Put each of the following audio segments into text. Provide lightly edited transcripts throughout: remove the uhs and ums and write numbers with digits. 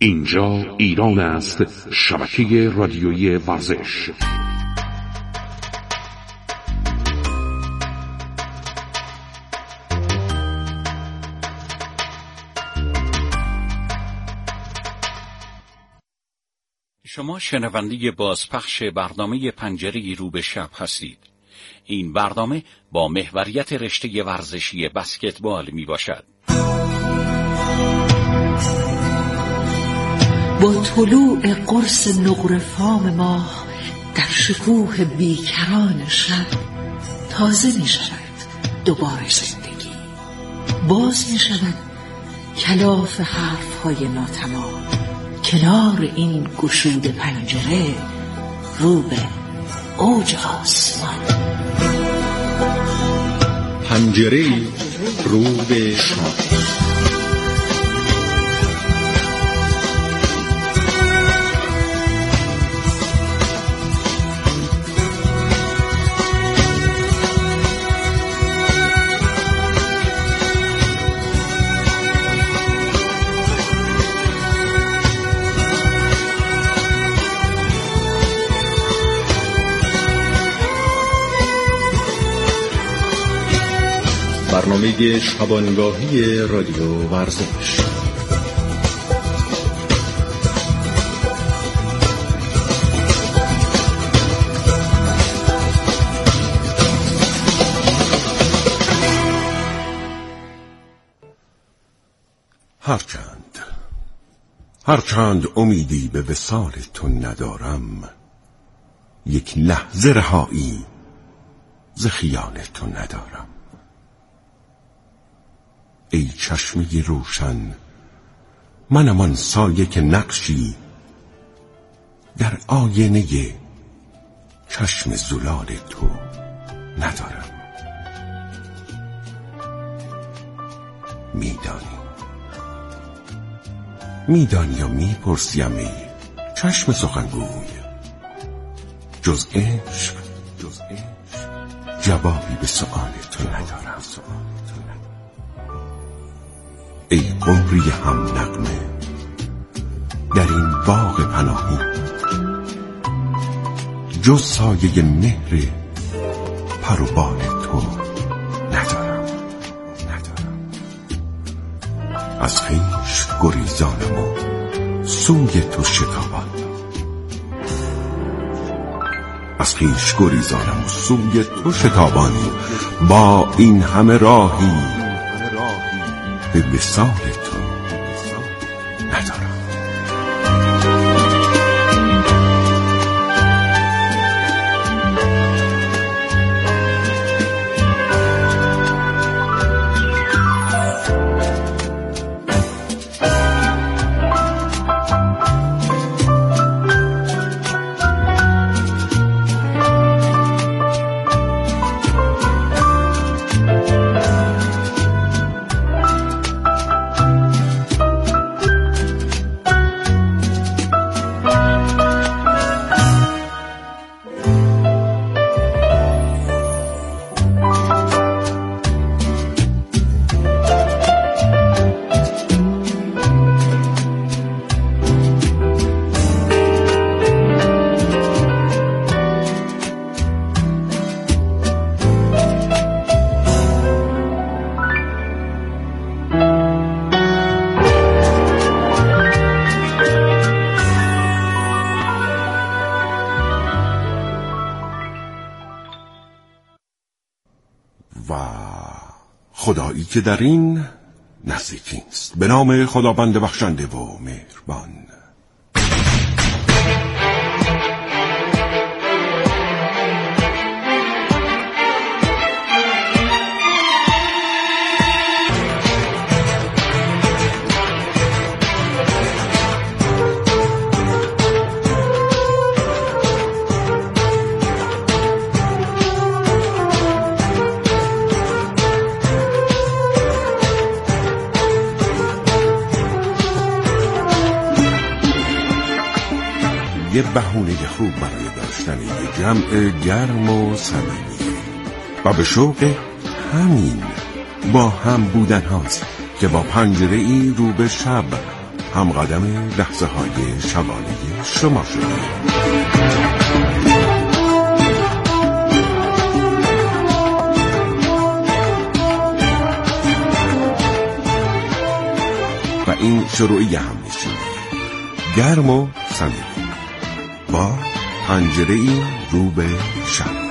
اینجا ایران است، شبکه رادیویی ورزش. شما شنونده بازپخش برنامه پنجره رو به شب هستید. این برنامه با محوریت رشته ورزشی بسکتبال می باشد. با طلوع قرص نقره فام ماه در شکوه بیکران شب تازه می شود دوباره زندگی. باز می شود کلاف حرفهای ناتمام کنار این گشوده پنجره رو به اوج آسمان. پنجره رو به شب. برنامه شبانگاهی رادیو ورزش. هرچند امیدی به وصال تو ندارم، یک لحظه رهایی ز خیال تو ندارم. ای چشمه روشن، منم آن سایه که نقشی در آینه چشم زلال تو ندارم. میدانی یا میپرسیم ای چشم سخنگوی، جز عشق جوابی به سؤال تو ندارم. ای قمری هم نغمه در این باغ پناهی، جز سایه مهر پر و بال تو ندارم. از خویش گریزانم و سوی تو شتابانی، با این همه راهی به وصال تو ندارم. خدایی که در این نزدیکی است، به نام خداوند بخشنده و مهربان. یه بهونه خوب برای داشتن یه جمع گرم و صمیمی و به شوق همین با هم بودن هاست که با پنجره ای رو به شب همقدم لحظه های شبانه شما شده. و این شروعی هم میشه، گرم و صمیمی، با پنجره‌ای رو به شب.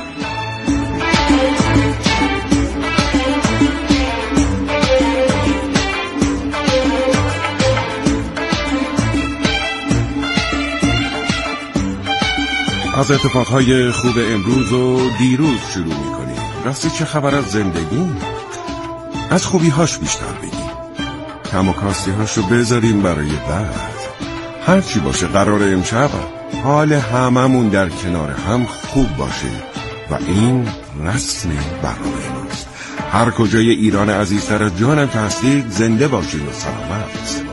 از اتفاقهای خوب امروز و دیروز شروع میکنیم. راستی چه خبر از زندگی؟ از خوبی‌هاش بیشتر بگیم، کم و کاستی‌هاشو بذاریم برای بعد. هرچی باشه قرار امشب حال هممون در کنار هم خوب باشه و این رسم برنامه ماست. هر کجای ایران عزیزتر از جانم که هستید زنده باشید و سلامت.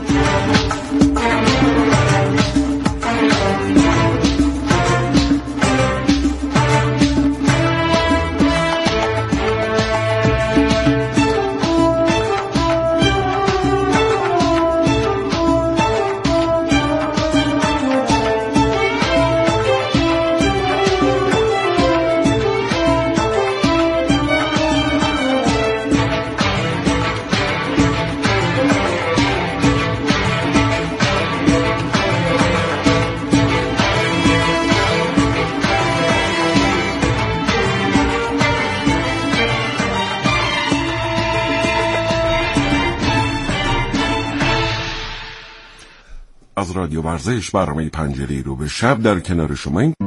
از رادیو ورزش برنامه پنجره رو به شب در کنار شما این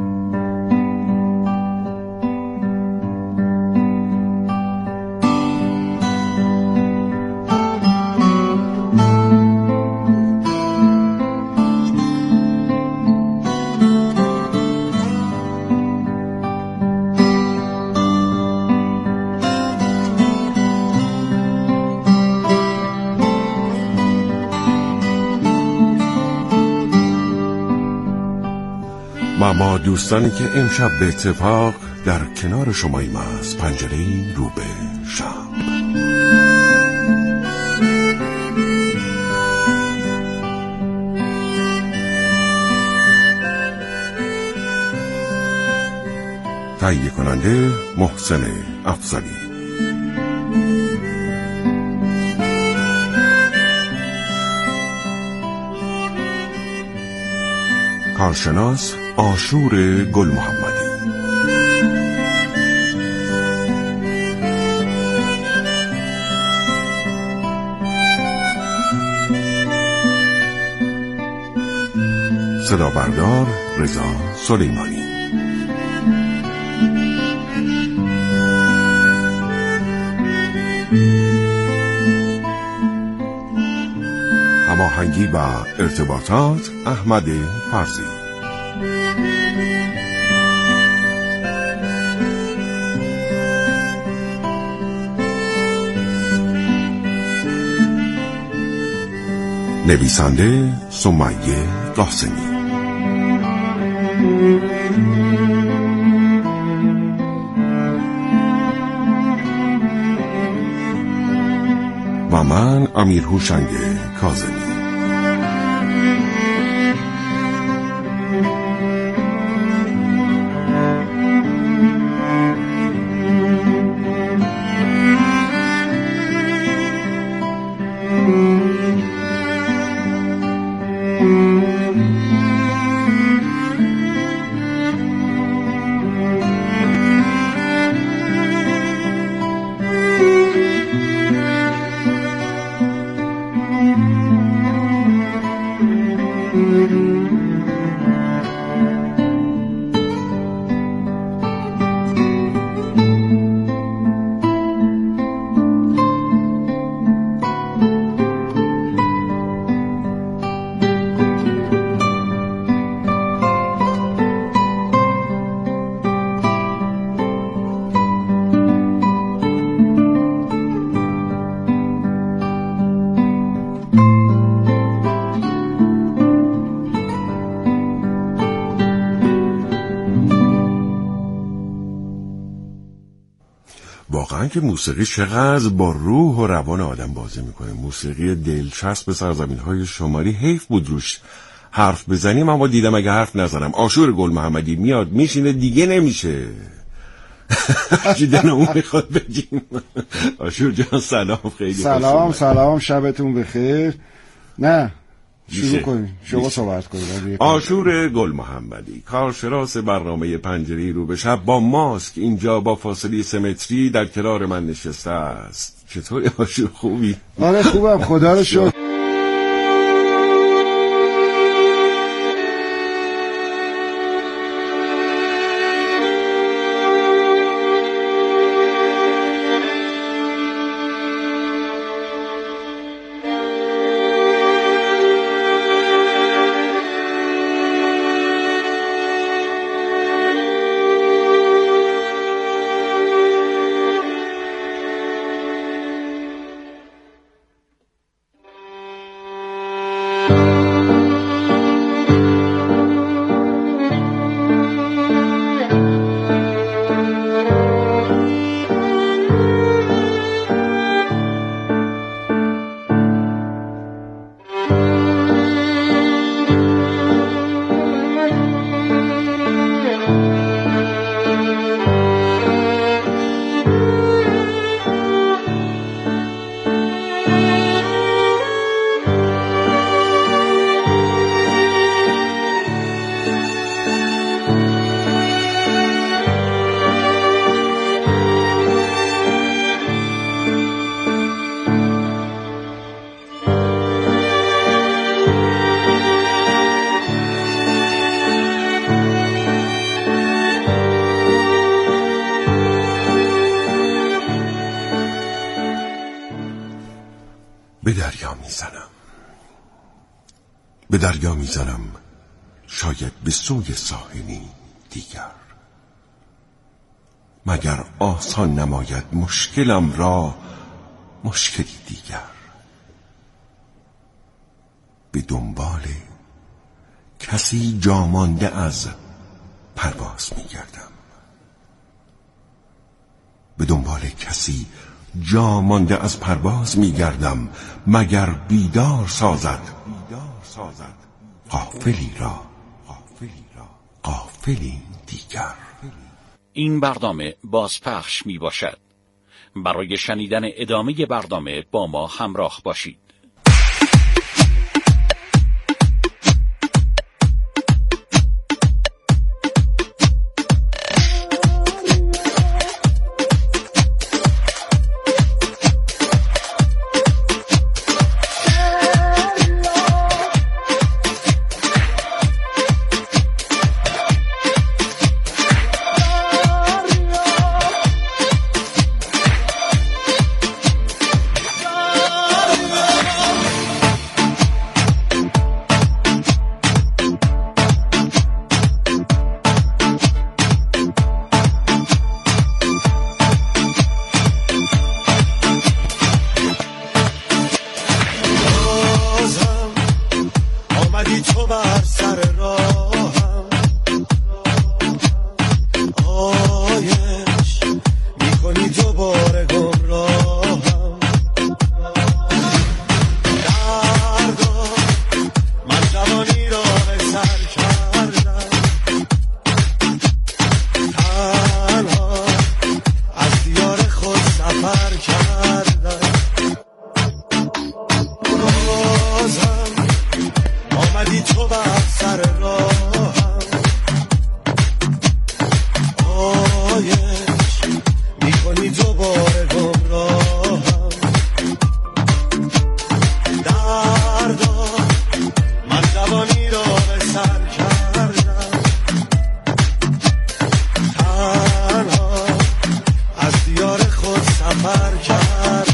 ما دوستانی که امشب به اتفاق در کنار شماییم از پنجره رو به شب. تهیه کننده محسن افضلی، کارشناس عاشور گل محمدی، صدا بردار رضا سلیمانی. هماهنگی و ارتباطات احمد فرزی. نویسنده سمیه قاسمی. و من امیر هوشنگ کاظمی. واقعا که موسیقی چقدر با روح و روان آدم بازی میکنه. موسیقی دلچسب سرزمین‌های شمالی حیف بود روش حرف بزنیم، اما دیدم اگه حرف نزنم عاشور گل محمدی میاد میشینه دیگه نمیشه. جدن اون میخواد بگیم. عاشور جان سلام. خیلی سلام شبتون بخیر. نه شروع کنیم، شما صحبت کنید. عاشور گل محمدی کارشناس برنامه پنجره رو به شب با ماسک اینجا با فاصله 3 متری در کنار من نشسته است. چطوری عاشور، خوبی؟ آره خوبم خدا رو شکر. به دریا میزنم شاید به سوی ساحلی دیگر، مگر آسان نماید مشکلم را مشکلی دیگر. به دنبال کسی جامانده از پرواز میگردم، به دنبال کسی جامانده از پرواز میگردم، مگر بیدار سازد غافلی را غافلی دیگر. این برنامه بازپخش می باشد. برای شنیدن ادامه برنامه با ما همراه باشید. از دیار خود سفر کرد.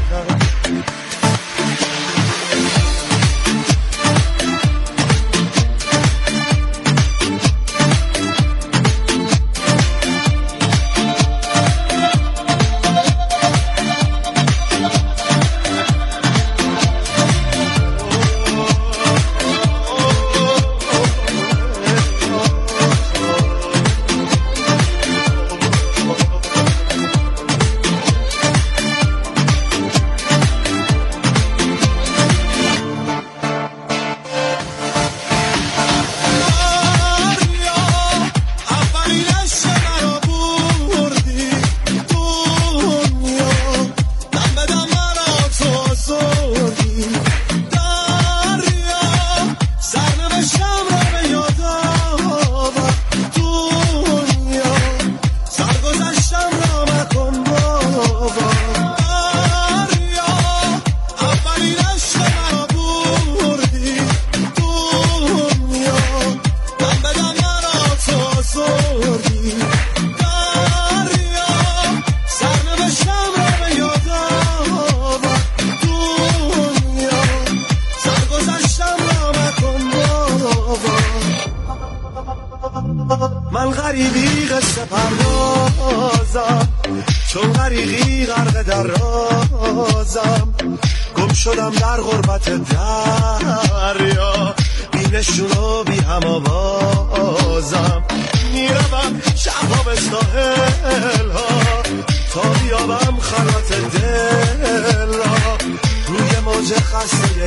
بازم گم شدم در غربت دریا، بی نشون و بی هم آوازم میروم شبها به ساحل ها تا بیابم خلوت دل ها، روی موج خسته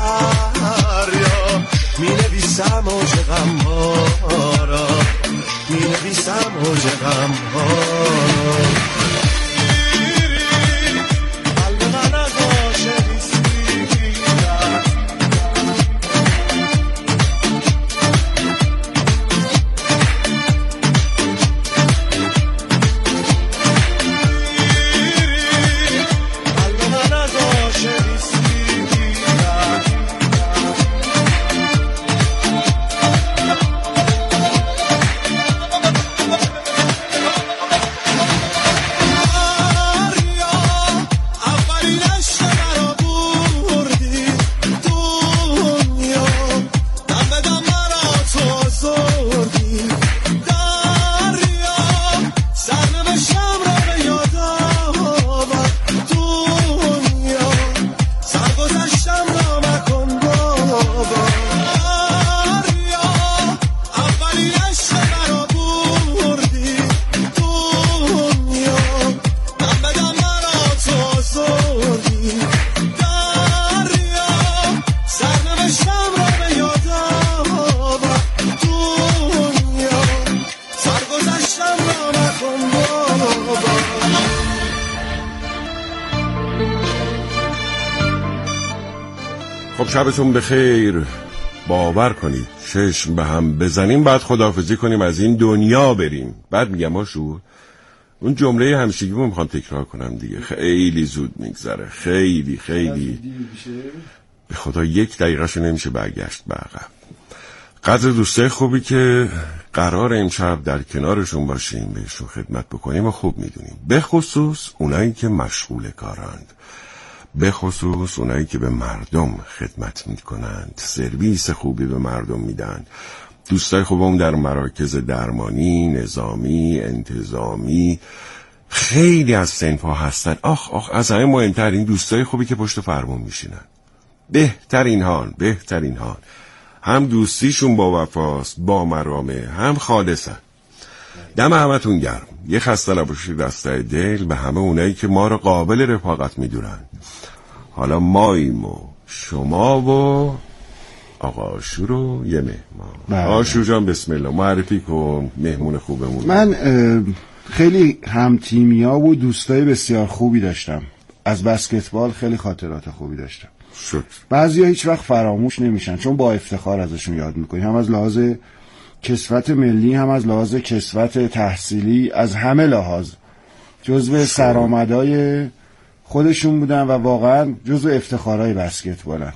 دریا می نویسم موج غم ها را، می نویسم موج غم ها. شبتون بخیر. باور کنید چشم به هم بزنیم بعد خداحافظی کنیم از این دنیا بریم. بعد میگم آشور اون جمله همیشگی رو میخوام تکرار کنم دیگه، خیلی زود میگذره، خیلی به خدا 1 دقیقه‌شو نمیشه برگشت به عقب. قدر دوستای خوبی که قرار امشب در کنارشون باشیم، بهشون خدمت بکنیم و خوب میدونیم، به خصوص اونایی که مشغول کارند، به خصوص اونایی که به مردم خدمت میکنند، سرویس خوبی به مردم میدن. دوستای خوبم در مراکز درمانی، نظامی، انتظامی، خیلی از صنف‌ها هستن. آخ از همه مهمتر این دوستای خوبی که پشت فرمون میشینن. بهترین حال هم دوستیشون با وفاست، با مرامه، هم خالصن. دم همتون گرم. یه خسته نباشید دسته دل به همه اونایی که ما رو قابل رفاقت میدونن. حالا ماییم و شما و آقا آشور و یه مهمان. آشور جان بسم الله معرفی کن مهمون خوبمون. من خیلی هم تیمیا و دوستای بسیار خوبی داشتم. از بسکتبال خیلی خاطرات خوبی داشتم. بعضیا هیچ وقت فراموش نمیشن چون با افتخار ازشون یاد میکنیم، هم از لحاظ کسوت ملی، هم از لحاظ کسوت تحصیلی، از همه لحاظ جزو سرآمدای خودشون بودن و واقعا جزو افتخارهای بسکتبالن.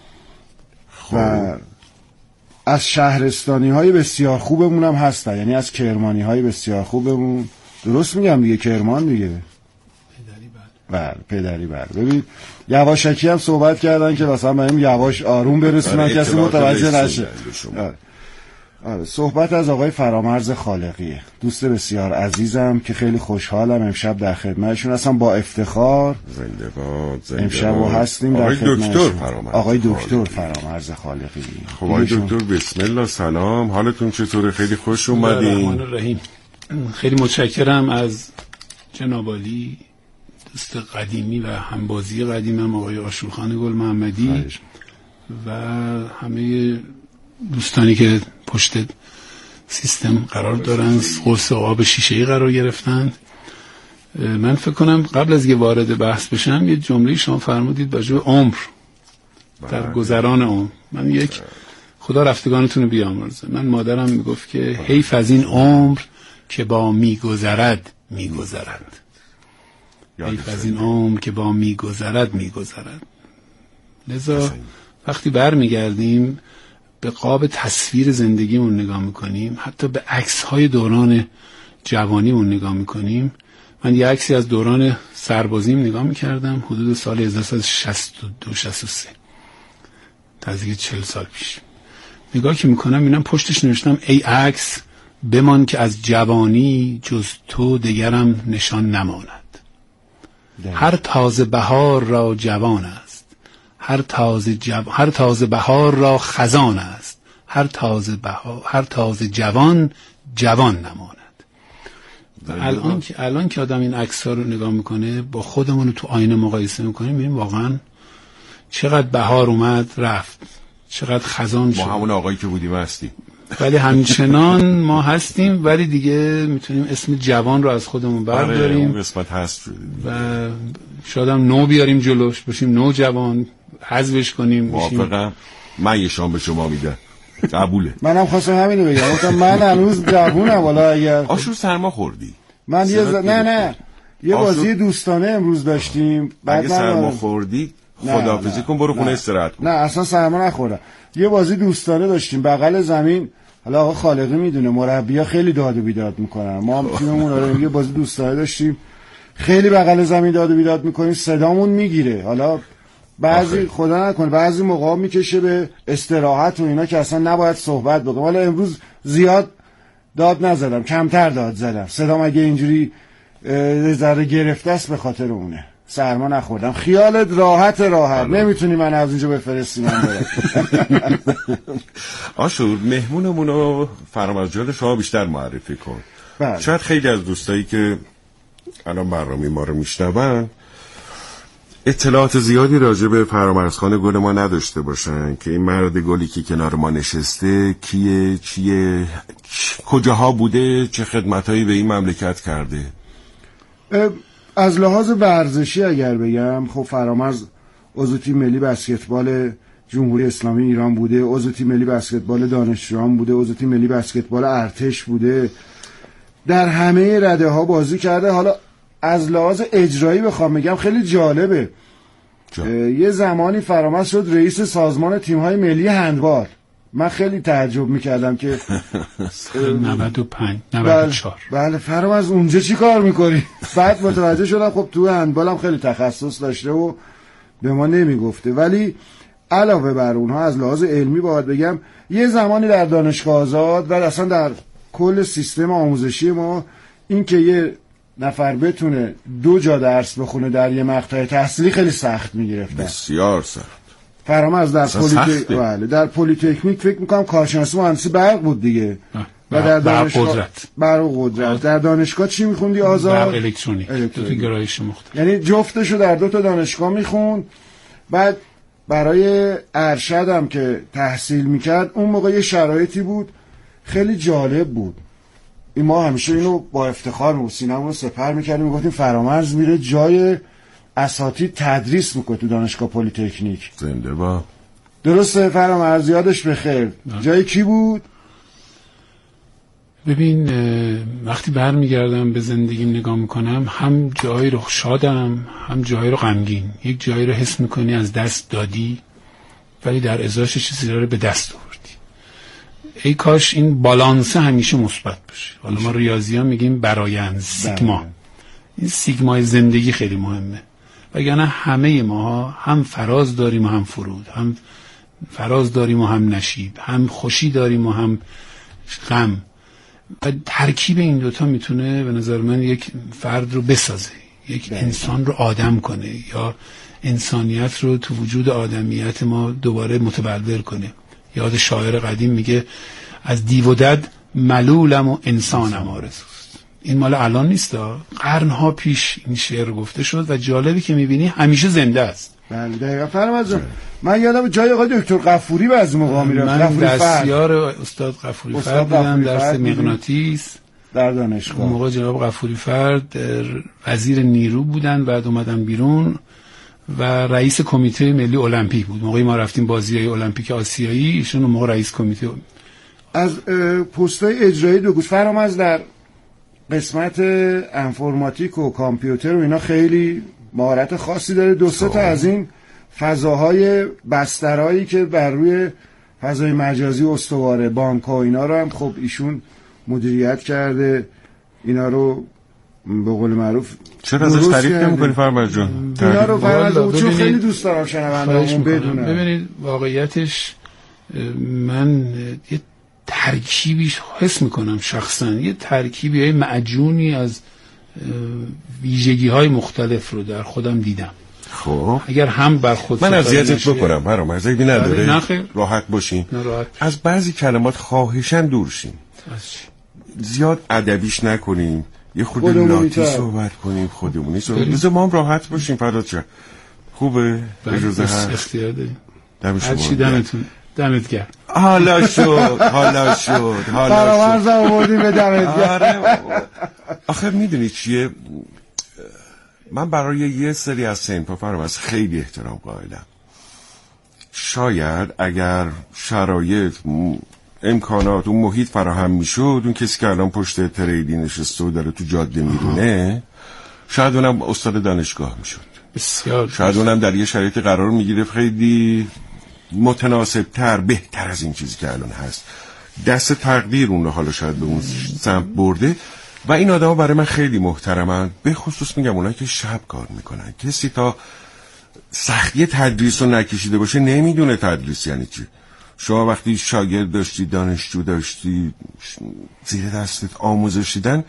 و از شهرستانی های بسیار خوبمون هم هستن، یعنی از کرمانی های بسیار خوبمون. درست میگم دیگه؟ کرمان دیگه پدری بله. ببین یواشکی هم صحبت کردن که مثلا بریم یواش آروم برسونن کسی متوجه نشه. آره صحبت از آقای فرامرز خالقیه، دوست بسیار عزیزم که خیلی خوشحالم امشب در خدمتشون هستم. با افتخار زنده باد امشب هستیم در خدمتشون. آقای دکتر فرامرز خالقی. خب آقای دکتر بسم الله، سلام، حالتون چطوره؟ خیلی خوش اومدین. خیلی متشکرم از جناب عالی، دوست قدیمی و همبازی قدیمم آقای آشورخان گل محمدی و همه دوستانی که پشت سیستم قرار دارن، قرص آب شیشه‌ای قرار گرفتن. من فکر کنم قبل از که وارد بحث بشم یه جمله شما فرمودید راجع به عمر در گذران عمر. من یک خدا رفتگانتون رو بیامرزه، من مادرم میگفت که حیف از این عمر که با میگذرد میگذرد، حیف از این عمر که با میگذرد میگذرد. لذا وقتی برمیگردیم به قاب تصویر زندگیمون نگاه میکنیم، حتی به عکس‌های دوران جوانیمون نگاه میکنیم. من یه عکسی از دوران سربازیم نگاه میکردم حدود سال 1362 63، نزدیک 40 سال پیش. نگاه که میکنم میبینم پشتش نوشتم ای عکس بمان که از جوانی جز تو دگرم نشان نماند. هر تازه بهار را جوان است، هر تازه بهار را خزان است، هر تازه جوان جوان نماند. الان که آدم این عکس‌ها رو نگاه میکنه، با خودمون تو آینه مقایسه میکنیم، میبینیم واقعا چقدر بهار اومد رفت، چقدر خزان شد. ما همون آقایی که بودیم هستیم، ولی همچنان ما هستیم، ولی دیگه میتونیم اسم جوان رو از خودمون برداریم. اون قسمت هست و شاید هم نو بیاریم جلوش، باشیم نو جوان، حذفش کنیم. موافقم. من یه شام به شما میدم. قبوله. منم خواستم همینو بگم. من هنوز جوونم. والا اگر آشور سرما خوردی؟ من نه یه بازی دوستانه امروز داشتیم. بعد اگه سرما خوردی خداحافظی کن، برو خونه استراحت کن. نه اصلا سرما نخوردم. یه بازی دوستانه داشتیم بغل زمین. حالا آقا خالقی میدونه مربی‌ها خیلی داد و بیداد میکنن. ما هم تیممون رو یه بازی دوستانه داشتیم، خیلی بغل زمین داد و بیداد میکنیم، صدامون میگیره. حالا بعضی خدا نکنه بعضی موقع میکشه به استراحت و اینا که اصلا نباید صحبت بکنم. حالا امروز زیاد داد نزدم، کمتر داد زدم. صدام اگه اینجوری ذره گرفته است به خاطر اونه. سرما نخوردم. خیالت راحت نمیتونی من از اینجا بفرستی من برم. آشور مهمونمونو فرامرز جان شما بیشتر معرفی کن. شاید خیلی از دوستایی که الان برنامه ما رو میشنون اطلاعات زیادی راجع به فرامرزخان گل ما نداشته باشن که این مرد گلی که کنار ما نشسته کیه، چیه، کجاها بوده، چه خدمتایی به این مملکت کرده. از لحاظ ورزشی اگر بگم، خب فرامرز عضو تیم ملی بسکتبال جمهوری اسلامی ایران بوده، عضو تیم ملی بسکتبال دانشجویان بوده، عضو تیم ملی بسکتبال ارتش بوده، در همه رده ها بازی کرده. حالا از لحاظ اجرایی بخوام بگم خیلی جالبه. یه زمانی فرامرز شد رئیس سازمان تیم‌های ملی هندبال. من خیلی تعجب میکردم که 95 94 بله فرامرز اونجا چی کار میکنی؟ بعد متوجه شدم خب تو هندبال هم خیلی تخصص داشته و به ما نمیگفته. ولی علاوه بر اونها از لحاظ علمی باید بگم یه زمانی در دانشگاه آزاد و اصلا در کل سیستم آموزشی ما این که یه نفر بتونه 2 جا درس بخونه در یه مقطع تحصیلی خیلی سخت میگرفته. بسیار سخت. فرامرز در پلی‌تکنیک فکر میکنم کارشناسی مهندسی برق بود دیگه. و در دانشگاه برق قدرت. در دانشگاه چی میخوندی آزاد؟ برق الکترونیک. دو تا گرایش مختلف. یعنی جفتشو در 2 تا دانشگاه میخوند. بعد برای ارشدم که تحصیل میکرد اون موقع یه شرایطی بود خیلی جالب بود. ما همیشه اینو با افتخار موسینمون رو سپر میکردیم، میگفتیم فرامرز میره جای اساتید تدریس میکنه تو دانشگاه پلی‌تکنیک. زنده با درسته فرامرز یادش بخیر. جای کی بود؟ ببین وقتی برمیگردم به زندگیم نگاه میکنم هم جایی رو شادم هم جایی رو غمگین. یک جایی رو حس میکنی از دست دادی ولی در ازاش چیزی رو به دست آوردی. ای کاش این بالانس همیشه مثبت باشه. حالا ما ریاضی‌ها میگیم برآیند سیگما. این سیگمای زندگی خیلی مهمه. وگرنه همه ما هم فراز داریم و هم فرود، هم فراز داریم و هم نشیب، هم خوشی داریم و هم غم. و ترکیب این دوتا میتونه به نظر من یک فرد رو بسازه، یک انسان رو آدم کنه یا انسانیت رو تو وجود آدمیت ما دوباره متبلور کنه. یاد شاعر قدیم میگه از دیو و دد ملولم و انسانم آرزوست. این مال الان نیست، قرنها پیش این شعر گفته شد و جالبی که میبینی همیشه زنده است. بله دقیقا فرامرز جان. من یادم جای آقای دکتر غفوری بعضی موقع میرفت. من دستیار استاد غفوری فرد بودم درس مغناطیس در دانشگاه. اون موقع جناب غفوری فرد وزیر نیرو بودن، بعد اومدن بیرون و رئیس کمیته ملی المپیک بود. موقعی ما رفتیم بازی‌های المپیک آسیایی ایشون اون موقع رئیس کمیته. از پست‌های اجرایی دو گوش فرامرز در قسمت انفرماتیک و کامپیوتر و اینا خیلی مهارت خاصی داره. 2-3 تا از این فضاهای بسترهایی که بر روی فضای مجازی استواره بانک و اینا رو هم خب ایشون مدیریت کرده. اینا رو به قول معروف چرا ازش تعریف نمی‌کنی فرامرز جان؟ اینا رو فرامرز چون خیلی دوست دارم شنونده‌هامون بدونن. ببینید واقعیتش من یه ترکیبی حس میکنم شخصا، یه ترکیبی معجونی از ویژگی‌های مختلف رو در خودم دیدم. خب اگر هم بر خود من اذیتت بکنم برام از این نداره راحت باشین. از بعضی کلمات خواهشاً دور شین، زیاد ادبیش نکنیم، یه خود لاتی صحبت کنیم، خودمونی صحبت ما هم راحت باشیم. فرداد چه خوبه؟ اجازه هست؟ اختیار داریم. دم شما دمت گرم. حالا شد فرامرزم آوردیم به دمت گرم. آخه میدونی چیه، من برای یه سری از سنپا فرامرز خیلی احترام قائلم. شاید اگر شرایط امکانات اون محیط فراهم میشد، اون کسی که الان پشت تریدی نشسته و داره تو جاده میرونه، شاید اونم استاد دانشگاه میشد. بسیار. شاید اونم در یه شرایط قرار میگیره خیلی متناسب تر، بهتر از این چیزی که الان هست. دست تقدیر اون رو حالا شاید به اون سمت برده و این آدم ها برای من خیلی محترمن. به خصوص میگم اونایی که شب کار میکنن. کسی تا سختی تدریس رو نکشیده باشه نمیدونه تدریس یعنی چی. شما وقتی شاگرد داشتی، دانشجو داشتی، زیر دستت آموزش دیدن،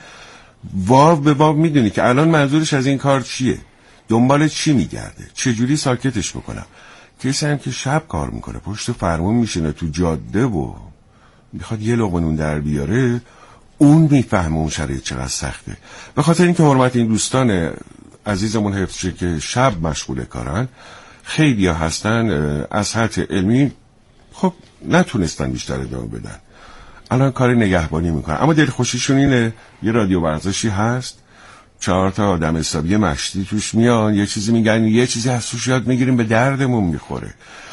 واو به واو میدونی که الان منظورش از این کار چیه، دنبال چی میگرده، چجوری ساکتش بکنم. کسی هم که شب کار میکنه، پشت فرمون میشینه تو جاده و میخواد یه لقمه نون در بیاره، اون میفهمه اون شرایط چقدر سخته. به خاطر اینکه حرمت این دوستان عزیزمون حفظ شه که شب مشغول کارن، خیلی ها هستن از سطح علمی خب نتونستن بیشتر ادامه بدن، الان کار نگهبانی میکنن. اما دلخوشیشون اینه یه رادیو ورزشی هست، 4 تا آدم حسابی مشتی توش میان، یه چیزی میگن، یه چیزی از توش یاد میگیریم، به دردمون میخوره.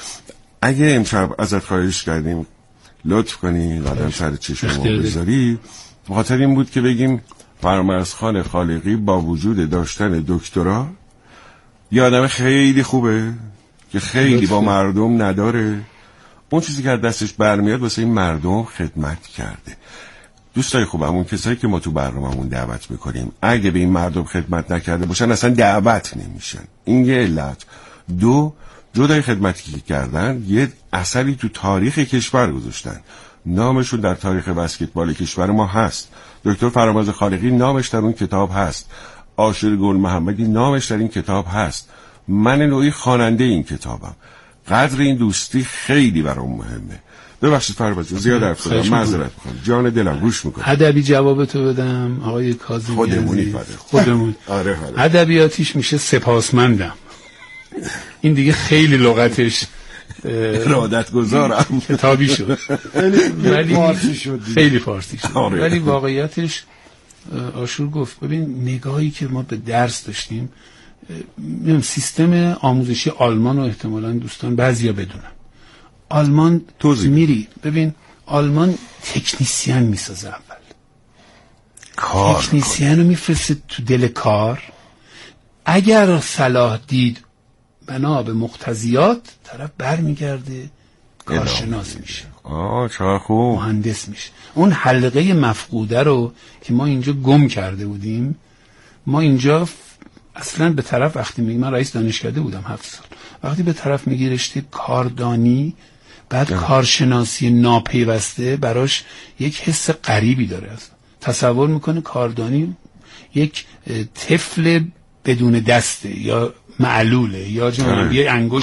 اگه امشب ازت خواهش کردیم لطف کنی قدم سر چشممون بذاری، بخاطر این بود که بگیم فرامرزخان خالقی با وجود داشتن دکترا یه آدم خیلی خوبه که خیلی با مردم نداره، اون چیزی که از دستش برمیاد واسه این مردم خدمت کرده. دوستای خوبم، اون کسایی که ما تو برنامه‌مون دعوت میکنیم اگه به این مردم خدمت نکرده باشن اصلا دعوت نمیشن. این یه علت. 2 جدای خدمتی که کردن یه اثری تو تاریخ کشور گذاشتن، نامشون در تاریخ بسکتبال کشور ما هست. دکتر فرامرز خالقی نامش در اون کتاب هست، عاشر گل محمدی نامش در این کتاب هست، من نوعی خواننده این کتابم. قدر این دوستی خیلی برام مهمه. ببخشید فرامرز زیاد حرف زدم، معذرت میخوام، جان دلم گوش میکنم. ادبی جوابتو بدم آقای کاظمی؟ خودمون. آره. ادبیاتیش میشه سپاسمندم. این دیگه خیلی لغتش ارادت گذارم کتابی شد، خیلی فارسی شد. آره. ولی واقعیتش آشور گفت ببین نگاهی که ما به درس داشتیم، سیستم آموزشی آلمان رو احتمالاً دوستان بعضیا بدونن. آلمان میری ببین، آلمان تکنیسیان میسازه، اول تکنیسیان رو میفرسته تو دل کار، اگر صلاح دید بنا به مقتضیات طرف برمیگرده کارشناس میشه، چرا خوب مهندس میشه. اون حلقه مفقوده رو که ما اینجا گم کرده بودیم، ما اینجا اصلا به طرف وقتی میگم، من رئیس دانشکده بودم 7 سال، وقتی به طرف میگی رشته کاردانی بعد کارشناسی ناپیوسته، براش یک حس غریبی داره. تصور میکنه کاردانی یک طفل بدون دسته یا معلوله یا یه انگشت